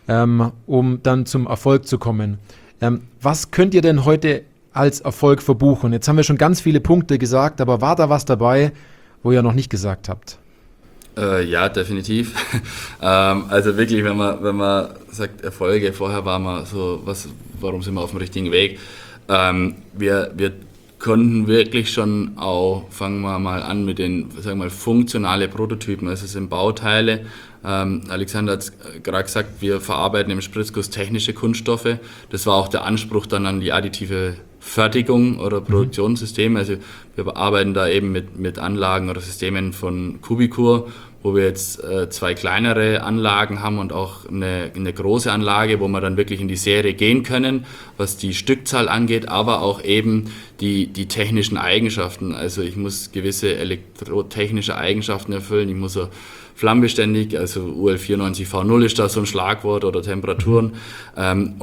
um dann zum Erfolg zu kommen. Was könnt ihr denn heute als Erfolg verbuchen? Jetzt haben wir schon ganz viele Punkte gesagt, aber war da was dabei, wo ihr noch nicht gesagt habt? Ja, definitiv. Also wirklich, wenn man sagt Erfolge, vorher war man so, warum sind wir auf dem richtigen Weg? Wir konnten wirklich schon auch, fangen wir mal an mit den, sagen wir mal, funktionale Prototypen, also es sind Bauteile. Alexander hat es gerade gesagt, wir verarbeiten im Spritzguss technische Kunststoffe. Das war auch der Anspruch dann an die additive Fertigung oder Produktionssysteme. Also wir arbeiten da eben mit Anlagen oder Systemen von Cubicure, wo wir jetzt 2 kleinere Anlagen haben und auch eine große Anlage, wo wir dann wirklich in die Serie gehen können, was die Stückzahl angeht, aber auch eben die technischen Eigenschaften. Also ich muss gewisse elektrotechnische Eigenschaften erfüllen, ich muss so flammbeständig, also UL 94V0 ist da so ein Schlagwort, oder Temperaturen. Und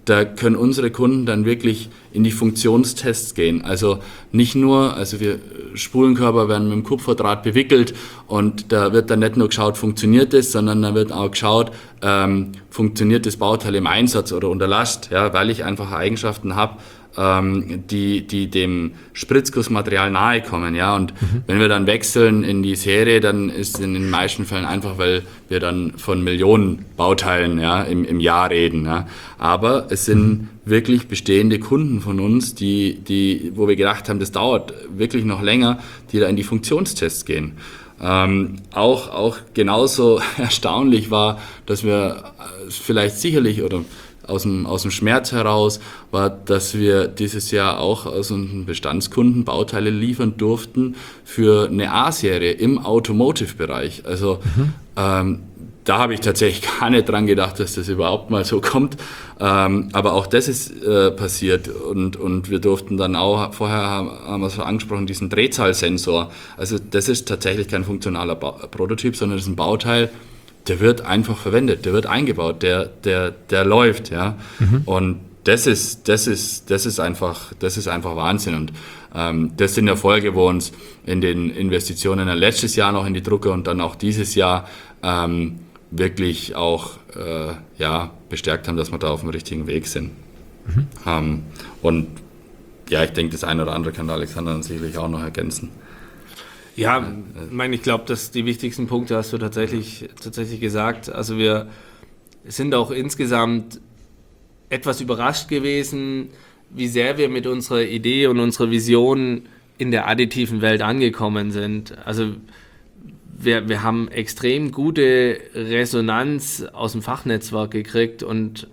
da können unsere Kunden dann wirklich in die Funktionstests gehen. Also nicht nur, also wir Spulenkörper werden mit dem Kupferdraht bewickelt und da wird dann nicht nur geschaut, funktioniert das, sondern da wird auch geschaut, funktioniert das Bauteil im Einsatz oder unter Last, ja, weil ich einfach Eigenschaften habe, die dem Spritzgussmaterial nahe kommen, ja, und wenn wir dann wechseln in die Serie, dann ist in den meisten Fällen einfach, weil wir dann von Millionen Bauteilen, ja, im Jahr reden, ja, aber es sind wirklich bestehende Kunden von uns, wo wir gedacht haben, das dauert wirklich noch länger, die da in die Funktionstests gehen. Auch genauso erstaunlich war, dass wir vielleicht sicherlich oder aus dem Schmerz heraus war, dass wir dieses Jahr auch aus unseren Bestandskunden Bauteile liefern durften für eine A-Serie im Automotive-Bereich. Also da habe ich tatsächlich gar nicht dran gedacht, dass das überhaupt mal so kommt. Aber auch das ist passiert und wir durften dann auch, vorher haben wir es schon angesprochen, diesen Drehzahlsensor. Also das ist tatsächlich kein funktionaler Prototyp, sondern das ist ein Bauteil, der wird einfach verwendet, der wird eingebaut, der läuft, ja. Und das ist einfach Wahnsinn. Und das sind Erfolge, wo uns in den Investitionen letztes Jahr noch in die Drucker und dann auch dieses Jahr wirklich auch bestärkt haben, dass wir da auf dem richtigen Weg sind. Und ja, ich denke, das eine oder andere kann der Alexander dann sicherlich auch noch ergänzen. Ja, ich glaube, dass die wichtigsten Punkte hast du tatsächlich gesagt. Also wir sind auch insgesamt etwas überrascht gewesen, wie sehr wir mit unserer Idee und unserer Vision in der additiven Welt angekommen sind. Also wir haben extrem gute Resonanz aus dem Fachnetzwerk gekriegt und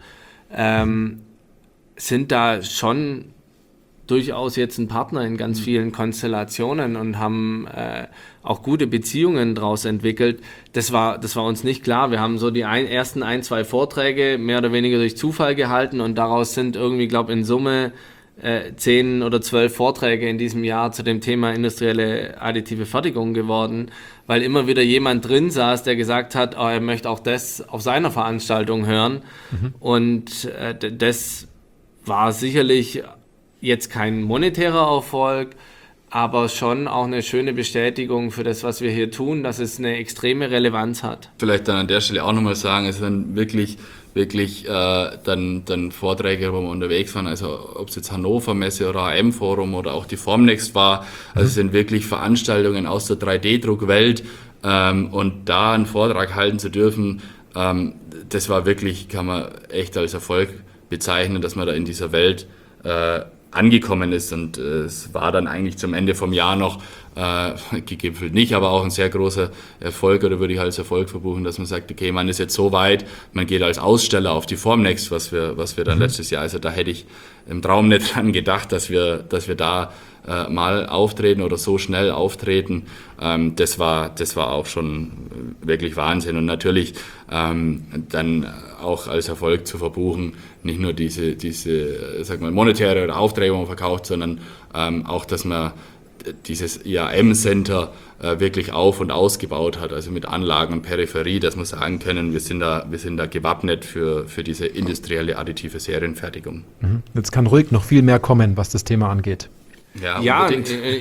sind da schon durchaus jetzt ein Partner in ganz vielen Konstellationen und haben auch gute Beziehungen daraus entwickelt. Das war uns nicht klar. Wir haben so die ersten 2 Vorträge mehr oder weniger durch Zufall gehalten und daraus sind irgendwie, glaube ich, in Summe 10 oder 12 Vorträge in diesem Jahr zu dem Thema industrielle additive Fertigung geworden, weil immer wieder jemand drin saß, der gesagt hat, er möchte auch das auf seiner Veranstaltung hören. Und das war sicherlich jetzt kein monetärer Erfolg, aber schon auch eine schöne Bestätigung für das, was wir hier tun, dass es eine extreme Relevanz hat. Vielleicht dann an der Stelle auch nochmal sagen, es sind wirklich dann Vorträge, wo wir unterwegs waren, also ob es jetzt Hannover Messe oder AM-Forum oder auch die Formnext war, also es sind wirklich Veranstaltungen aus der 3D-Druckwelt und da einen Vortrag halten zu dürfen, das war wirklich, kann man echt als Erfolg bezeichnen, dass man da in dieser Welt angekommen ist und es war dann eigentlich zum Ende vom Jahr noch gegipfelt nicht, aber auch ein sehr großer Erfolg oder würde ich als Erfolg verbuchen, dass man sagt, okay, man ist jetzt so weit, man geht als Aussteller auf die Formnext, was wir dann letztes Jahr, also da hätte ich im Traum nicht dran gedacht, dass wir da mal auftreten oder so schnell auftreten, das war auch schon wirklich Wahnsinn und natürlich dann auch als Erfolg zu verbuchen, nicht nur diese sag mal, monetäre Aufträge, die man verkauft, sondern auch, dass man dieses IAM-Center wirklich auf- und ausgebaut hat, also mit Anlagen und Peripherie, dass wir sagen können, wir sind da gewappnet für diese industrielle additive Serienfertigung. Jetzt kann ruhig noch viel mehr kommen, was das Thema angeht. Ja,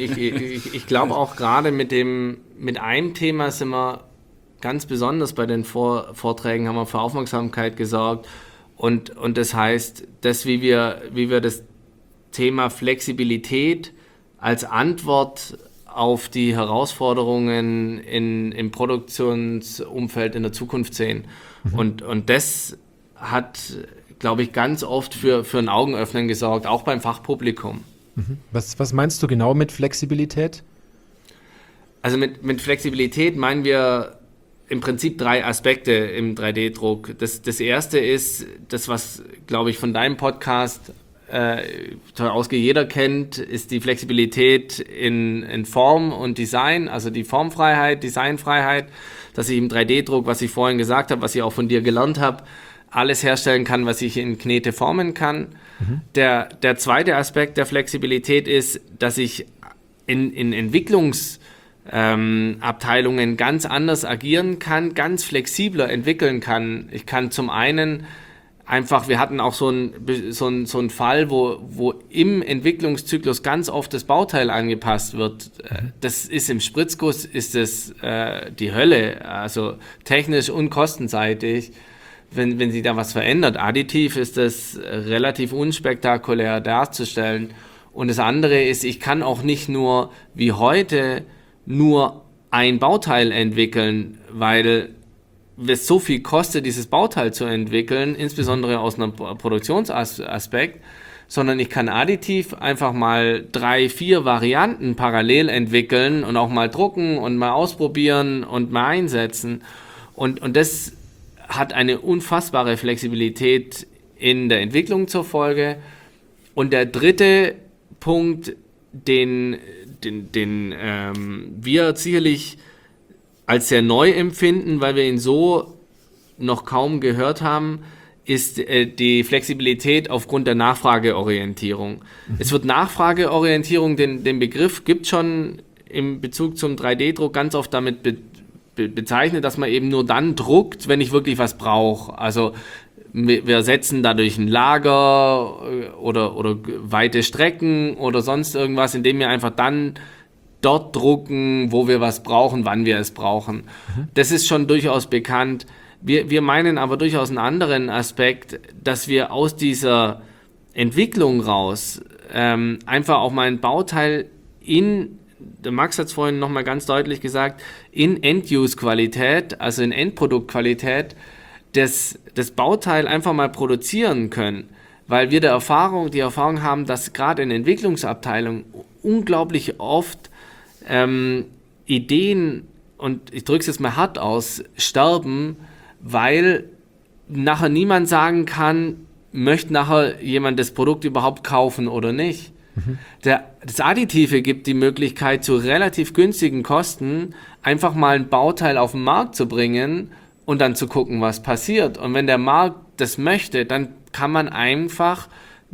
ich glaube auch gerade mit einem Thema sind wir ganz besonders bei den Vorträgen, haben wir für Aufmerksamkeit gesorgt und das heißt, dass wie wir das Thema Flexibilität als Antwort auf die Herausforderungen im Produktionsumfeld in der Zukunft sehen. Und das hat, glaube ich, ganz oft für ein Augenöffnen gesorgt, auch beim Fachpublikum. Was meinst du genau mit Flexibilität? Also mit Flexibilität meinen wir im Prinzip 3 Aspekte im 3D-Druck. Das erste ist das, was, glaube ich, von deinem Podcast ausgeht, jeder kennt, ist die Flexibilität in Form und Design, also die Formfreiheit, Designfreiheit, dass ich im 3D-Druck, was ich vorhin gesagt habe, was ich auch von dir gelernt habe, alles herstellen kann, was ich in Knete formen kann. Der zweite Aspekt der Flexibilität ist, dass ich in Entwicklungsabteilungen ganz anders agieren kann, ganz flexibler entwickeln kann. Ich kann zum einen einfach, wir hatten auch so einen Fall, wo im Entwicklungszyklus ganz oft das Bauteil angepasst wird. Das ist im Spritzguss ist das die Hölle, also technisch und kostenseitig, wenn sich da was verändert. Additiv ist das relativ unspektakulär darzustellen. Und das andere ist, ich kann auch nicht nur wie heute nur ein Bauteil entwickeln, weil es so viel kostet, dieses Bauteil zu entwickeln, insbesondere aus einem Produktionsaspekt, sondern ich kann additiv einfach mal 3, 4 Varianten parallel entwickeln und auch mal drucken und mal ausprobieren und mal einsetzen. Und das hat eine unfassbare Flexibilität in der Entwicklung zur Folge. Und der dritte Punkt, den wir sicherlich als sehr neu empfinden, weil wir ihn so noch kaum gehört haben, ist die Flexibilität aufgrund der Nachfrageorientierung. Es wird Nachfrageorientierung, den Begriff gibt es schon im Bezug zum 3D-Druck ganz oft damit bezeichnet, dass man eben nur dann druckt, wenn ich wirklich was brauche. Also wir setzen dadurch ein Lager oder weite Strecken oder sonst irgendwas, indem wir einfach dann dort drucken, wo wir was brauchen, wann wir es brauchen. Das ist schon durchaus bekannt. Wir meinen aber durchaus einen anderen Aspekt, dass wir aus dieser Entwicklung raus einfach auch mal ein Bauteil der Max hat es vorhin nochmal ganz deutlich gesagt, in End-Use-Qualität, also in Endproduktqualität, das Bauteil einfach mal produzieren können, weil wir die Erfahrung haben, dass gerade in Entwicklungsabteilungen unglaublich oft Ideen, und ich drücke es jetzt mal hart aus, sterben, weil nachher niemand sagen kann, möchte nachher jemand das Produkt überhaupt kaufen oder nicht. Das Additive gibt die Möglichkeit, zu relativ günstigen Kosten einfach mal ein Bauteil auf den Markt zu bringen und dann zu gucken, was passiert. Und wenn der Markt das möchte, dann kann man einfach,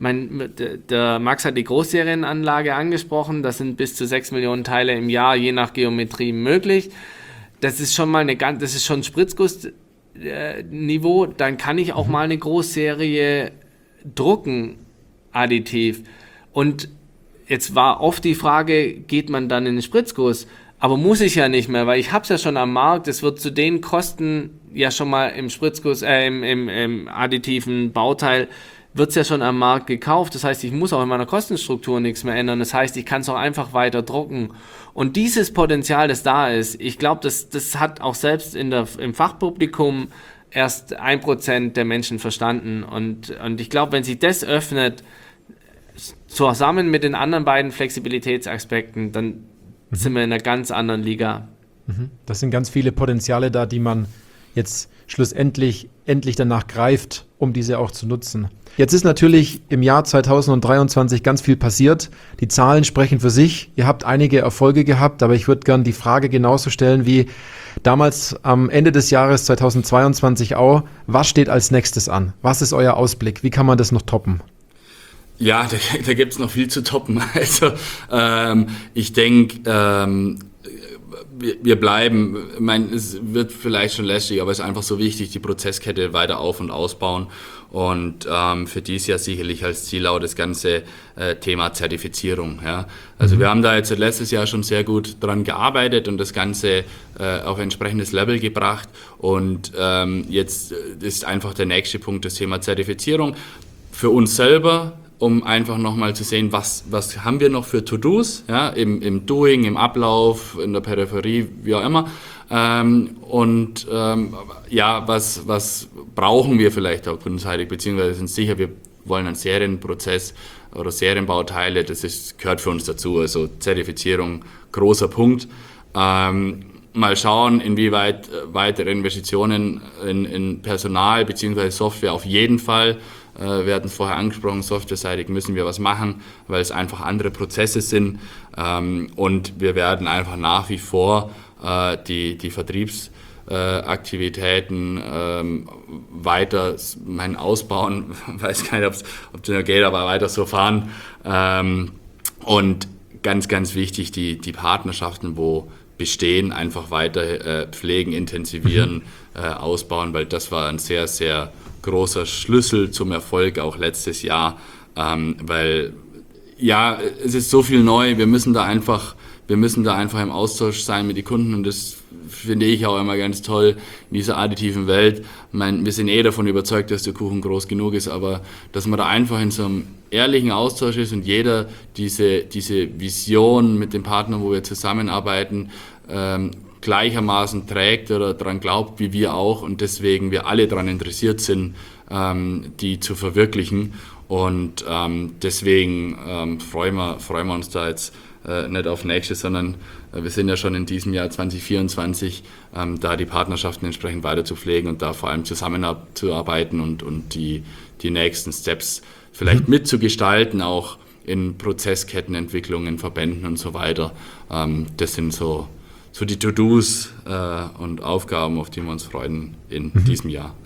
der Max hat die Großserienanlage angesprochen, das sind bis zu 6 Millionen Teile im Jahr, je nach Geometrie möglich. Das ist schon mal das ist schon Spritzgussniveau, dann kann ich auch mal eine Großserie drucken, additiv. Und jetzt war oft die Frage, geht man dann in den Spritzguss? Aber muss ich ja nicht mehr, weil ich habe es ja schon am Markt. Es wird zu den Kosten ja schon mal im Spritzguss, im additiven Bauteil wird es ja schon am Markt gekauft. Das heißt, ich muss auch in meiner Kostenstruktur nichts mehr ändern. Das heißt, ich kann es auch einfach weiter drucken. Und dieses Potenzial, das da ist, ich glaube, das hat auch selbst im Fachpublikum erst 1% der Menschen verstanden. Und ich glaube, wenn sich das öffnet, zusammen mit den anderen beiden Flexibilitätsaspekten, dann sind wir in einer ganz anderen Liga. Das sind ganz viele Potenziale da, die man jetzt schlussendlich endlich danach greift, um diese auch zu nutzen. Jetzt ist natürlich im Jahr 2023 ganz viel passiert. Die Zahlen sprechen für sich. Ihr habt einige Erfolge gehabt, aber ich würde gerne die Frage genauso stellen wie damals am Ende des Jahres 2022 auch. Was steht als nächstes an? Was ist euer Ausblick? Wie kann man das noch toppen? Ja, da gibt es noch viel zu toppen. Also ich denke, wir bleiben, ich meine, es wird vielleicht schon lästig, aber es ist einfach so wichtig, die Prozesskette weiter auf- und ausbauen. Und für dies Jahr sicherlich als Ziel auch das ganze Thema Zertifizierung. Ja. Also wir haben da jetzt letztes Jahr schon sehr gut dran gearbeitet und das Ganze auf ein entsprechendes Level gebracht. Und jetzt ist einfach der nächste Punkt das Thema Zertifizierung. Für uns selber, um einfach nochmal zu sehen, was haben wir noch für To-Dos, ja, im Doing, im Ablauf, in der Peripherie, wie auch immer. Was brauchen wir vielleicht auch kundenseitig, beziehungsweise sind sicher, wir wollen einen Serienprozess oder Serienbauteile, gehört für uns dazu, also Zertifizierung, großer Punkt. Mal schauen, inwieweit weitere Investitionen in Personal bzw. Software auf jeden Fall. Wir hatten es vorher angesprochen, softwareseitig müssen wir was machen, weil es einfach andere Prozesse sind. Und wir werden einfach nach wie vor die Vertriebsaktivitäten weiter ausbauen. Weiß gar nicht, ob das noch geht, aber weiter so fahren. Und ganz, ganz wichtig, die Partnerschaften, wo bestehen, einfach weiter pflegen, intensivieren, ausbauen, weil das war ein sehr, sehr großer Schlüssel zum Erfolg auch letztes Jahr, weil ja, es ist so viel neu, wir müssen da einfach im Austausch sein mit den Kunden und das finde ich auch immer ganz toll in dieser additiven Welt. Ich meine, wir sind davon überzeugt, dass der Kuchen groß genug ist, aber dass man da einfach in so einem ehrlichen Austausch ist und jeder diese Vision mit den Partnern, wo wir zusammenarbeiten, gleichermaßen trägt oder daran glaubt, wie wir auch und deswegen wir alle daran interessiert sind, die zu verwirklichen und deswegen freuen wir uns da jetzt nicht auf nächstes, sondern wir sind ja schon in diesem Jahr 2024, da die Partnerschaften entsprechend weiter zu pflegen und da vor allem zusammenzuarbeiten und die nächsten Steps vielleicht mitzugestalten, auch in Prozesskettenentwicklungen, Verbänden und so weiter. Das sind so die To-Dos und Aufgaben, auf die wir uns freuen in diesem Jahr.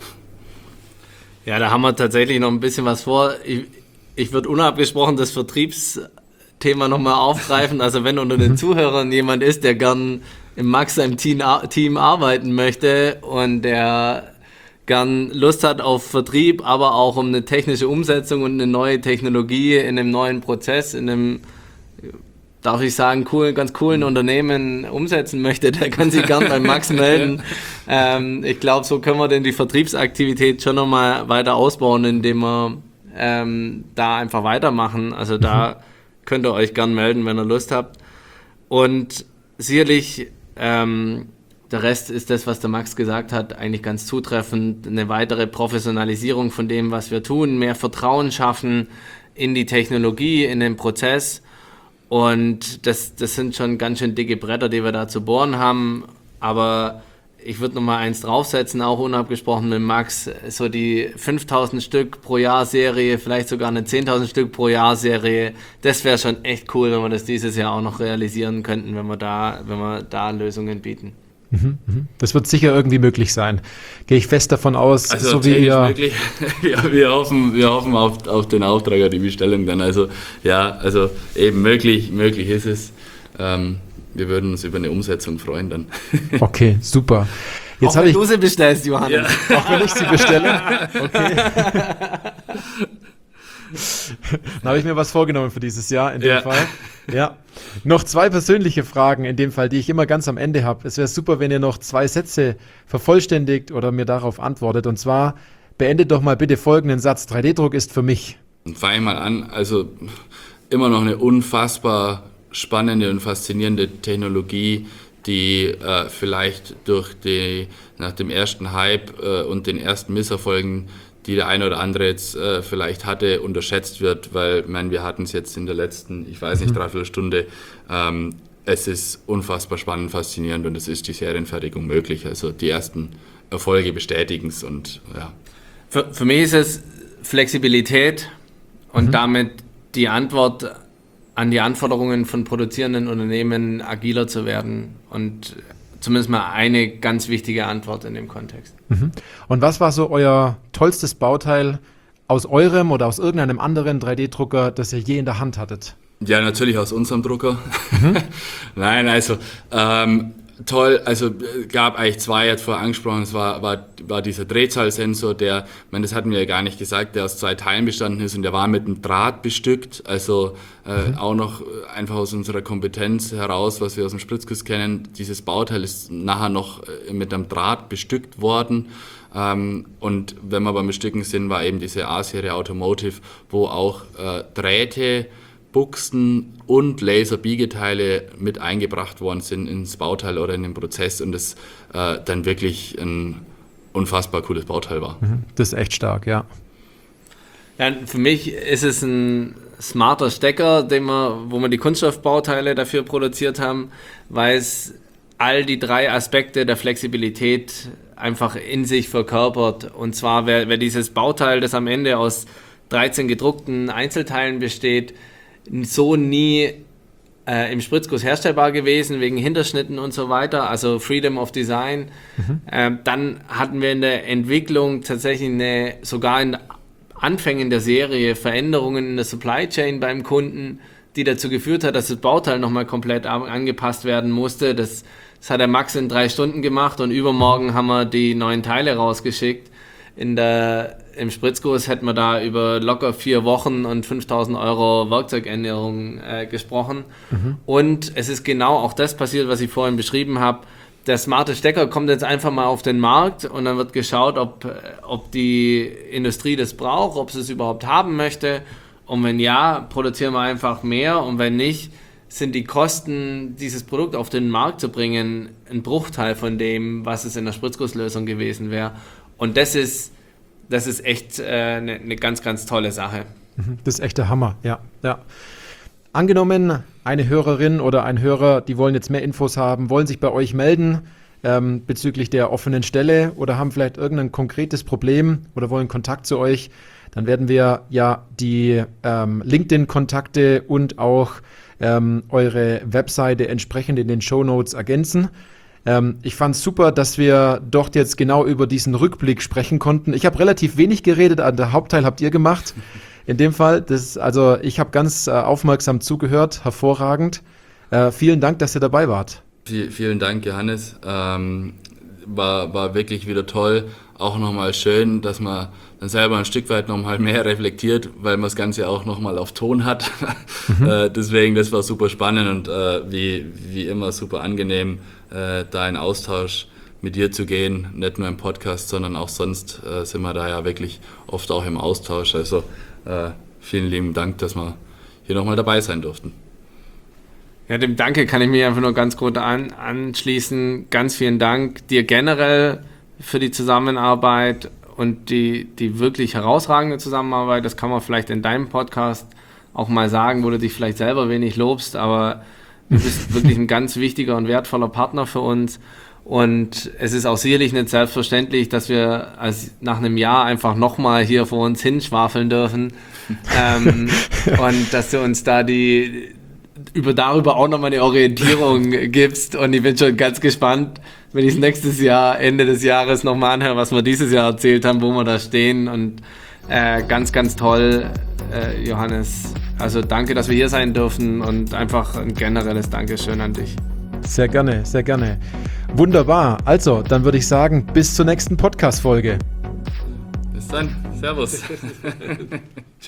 Ja, da haben wir tatsächlich noch ein bisschen was vor. Ich würde unabgesprochen das Vertriebsthema nochmal aufgreifen. Also wenn unter den Zuhörern jemand ist, der gern im Max seinem Team arbeiten möchte und der gern Lust hat auf Vertrieb, aber auch um eine technische Umsetzung und eine neue Technologie in einem neuen Prozess, in einem, darf ich sagen, ganz coolen Unternehmen umsetzen möchte, der kann sich gern bei Max melden. Ich glaube, so können wir denn die Vertriebsaktivität schon nochmal weiter ausbauen, indem wir da einfach weitermachen. Also da könnt ihr euch gern melden, wenn ihr Lust habt. Und sicherlich, der Rest ist das, was der Max gesagt hat, eigentlich ganz zutreffend. Eine weitere Professionalisierung von dem, was wir tun, mehr Vertrauen schaffen in die Technologie, in den Prozess. Und das sind schon ganz schön dicke Bretter, die wir da zu bohren haben. Aber ich würde nochmal eins draufsetzen, auch unabgesprochen mit Max, so die 5.000 Stück pro Jahr Serie, vielleicht sogar eine 10.000 Stück pro Jahr Serie. Das wäre schon echt cool, wenn wir das dieses Jahr auch noch realisieren könnten, wenn wir da Lösungen bieten. Das wird sicher irgendwie möglich sein. Gehe ich fest davon aus, also so wie ihr... Möglich. Ja, wir hoffen auf den Auftrag oder die Bestellung dann. Also ja, also eben möglich ist es. Wir würden uns über eine Umsetzung freuen dann. Okay, super. Jetzt auch wenn du sie bestellst, Johannes. Ja. Auch wenn ich sie bestelle? Okay. Dann habe ich mir was vorgenommen für dieses Jahr in dem Fall. Ja. Noch 2 persönliche Fragen in dem Fall, die ich immer ganz am Ende habe. Es wäre super, wenn ihr noch 2 Sätze vervollständigt oder mir darauf antwortet. Und zwar beendet doch mal bitte folgenden Satz. 3D-Druck ist für mich. Fange ich mal an. Also immer noch eine unfassbar spannende und faszinierende Technologie, die vielleicht nach dem ersten Hype und den ersten Misserfolgen, die der eine oder andere jetzt vielleicht hatte, unterschätzt wird, weil wir hatten es jetzt in der letzten, ich weiß nicht, 3/4 Stunde. Es ist unfassbar spannend, faszinierend und es ist die Serienfertigung möglich. Also die ersten Erfolge bestätigen es und ja. Für mich ist es Flexibilität und damit die Antwort an die Anforderungen von produzierenden Unternehmen, agiler zu werden und zumindest mal eine ganz wichtige Antwort in dem Kontext. Und was war so euer tollstes Bauteil aus eurem oder aus irgendeinem anderen 3D-Drucker, das ihr je in der Hand hattet? Ja, natürlich aus unserem Drucker. Nein, also toll, also gab eigentlich 2, jetzt vorher angesprochen, es war dieser Drehzahlsensor, das hatten wir ja gar nicht gesagt, der aus 2 Teilen bestanden ist und der war mit einem Draht bestückt, also auch noch einfach aus unserer Kompetenz heraus, was wir aus dem Spritzguss kennen, dieses Bauteil ist nachher noch mit einem Draht bestückt worden. Und wenn wir beim Bestücken sind, war eben diese A-Serie Automotive, wo auch Drähte, Buchsen und Laserbiegeteile mit eingebracht worden sind ins Bauteil oder in den Prozess und das dann wirklich ein unfassbar cooles Bauteil war. Das ist echt stark, ja. Ja, für mich ist es ein smarter Stecker, wo wir die Kunststoffbauteile dafür produziert haben, weil es all die 3 Aspekte der Flexibilität einfach in sich verkörpert. Und zwar wäre dieses Bauteil, das am Ende aus 13 gedruckten Einzelteilen besteht, so nie im Spritzguss herstellbar gewesen, wegen Hinterschnitten und so weiter, also Freedom of Design. Dann hatten wir in der Entwicklung tatsächlich sogar in Anfängen der Serie Veränderungen in der Supply Chain beim Kunden, die dazu geführt hat, dass das Bauteil nochmal komplett angepasst werden musste. Das hat der Max in 3 Stunden gemacht und übermorgen haben wir die neuen Teile rausgeschickt. In der im Spritzguss hätten wir da über locker 4 Wochen und 5.000 € Werkzeugänderung gesprochen. Und es ist genau auch das passiert, was ich vorhin beschrieben habe. Der smarte Stecker kommt jetzt einfach mal auf den Markt und dann wird geschaut, ob die Industrie das braucht, ob sie es überhaupt haben möchte. Und wenn ja, produzieren wir einfach mehr. Und wenn nicht, sind die Kosten, dieses Produkt auf den Markt zu bringen, ein Bruchteil von dem, was es in der Spritzgusslösung gewesen wäre. Und das ist echt eine ganz, ganz tolle Sache. Das ist echt der Hammer, ja. Angenommen, eine Hörerin oder ein Hörer, die wollen jetzt mehr Infos haben, wollen sich bei euch melden bezüglich der offenen Stelle oder haben vielleicht irgendein konkretes Problem oder wollen Kontakt zu euch, dann werden wir ja die LinkedIn-Kontakte und auch eure Webseite entsprechend in den Shownotes ergänzen. Ich fand es super, dass wir dort jetzt genau über diesen Rückblick sprechen konnten. Ich habe relativ wenig geredet, der Hauptteil habt ihr gemacht. In dem Fall, ich habe ganz aufmerksam zugehört, hervorragend. Vielen Dank, dass ihr dabei wart. Vielen Dank, Johannes. War wirklich wieder toll. Auch nochmal schön, dass man dann selber ein Stück weit nochmal mehr reflektiert, weil man das Ganze auch nochmal auf Ton hat. Deswegen, das war super spannend und wie immer super angenehm, da in Austausch mit dir zu gehen. Nicht nur im Podcast, sondern auch sonst sind wir da ja wirklich oft auch im Austausch. Also vielen lieben Dank, dass wir hier nochmal dabei sein durften. Ja, dem Danke kann ich mich einfach nur ganz kurz anschließen. Ganz vielen Dank dir generell für die Zusammenarbeit und die wirklich herausragende Zusammenarbeit. Das kann man vielleicht in deinem Podcast auch mal sagen, wo du dich vielleicht selber wenig lobst, aber du bist wirklich ein ganz wichtiger und wertvoller Partner für uns. Und es ist auch sicherlich nicht selbstverständlich, dass wir nach einem Jahr einfach nochmal hier vor uns hinschwafeln dürfen und dass du uns da darüber auch nochmal eine Orientierung gibst. Und ich bin schon ganz gespannt, wenn ich Ende des Jahres nochmal anhöre, was wir dieses Jahr erzählt haben, wo wir da stehen. Und ganz, ganz toll, Johannes. Also danke, dass wir hier sein dürfen und einfach ein generelles Dankeschön an dich. Sehr gerne, sehr gerne. Wunderbar. Also, dann würde ich sagen, bis zur nächsten Podcast-Folge. Bis dann. Servus.